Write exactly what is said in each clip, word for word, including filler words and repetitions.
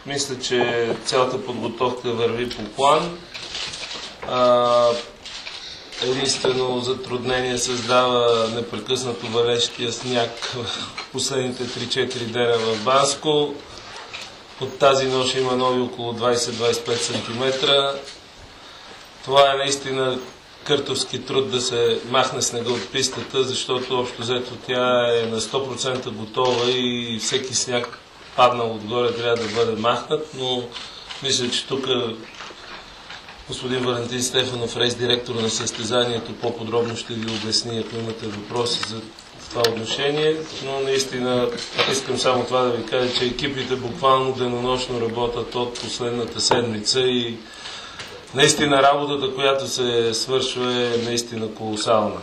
Мисля, че цялата подготовка върви по план. А, единствено затруднение създава непрекъснато валещия сняг в последните три-четири дена в Банско. От тази нощ има нови около двайсет до двайсет и пет сантиметра. Това е наистина къртовски труд да се махне снега от пистата, защото общо взето тя е на сто процента готова и всеки сняг паднал отгоре трябва да бъде махнат, но мисля, че тук господин Валентин Стефанов, рейс-директор на състезанието, по-подробно ще ви обясни, ако имате въпроси за това отношение, но наистина искам само това да ви кажа, че екипите буквално денонощно работят от последната седмица и наистина работата, която се свършва, е наистина колосална.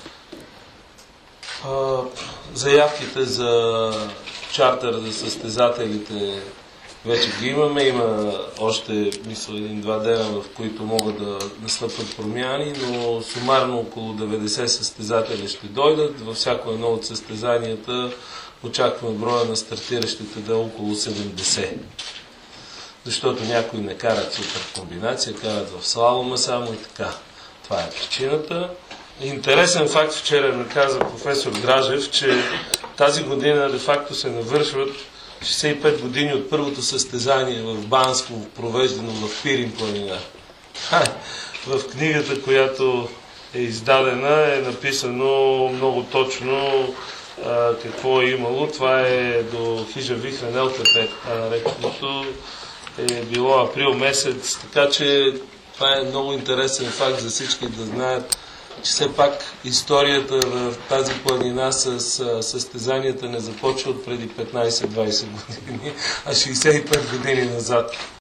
Заявките за чартер за състезателите вече ги имаме. Има още, мисля, един-два дена, в които могат да настъпват промяни, но сумарно около деветдесет състезатели ще дойдат. Във всяко едно от състезанията очакваме броя на стартиращите да е около седемдесет. Защото някои не карат супер комбинация, карат в слалома само и така. Това е причината. Интересен факт вчера ми каза професор Дражев, че тази година де-факто се навършват шейсет и пет години от първото състезание в Банско, провеждано в Пирин планина. В книгата, която е издадена, е написано много точно а, какво е имало. Това е до хижа Вихрен Елтепек, нареченото е било април месец, така че това е много интересен факт за всички да знаят, че все пак историята в тази планина с състезанията не започва от преди петнайсет-двайсет години, а шейсет и пет години назад.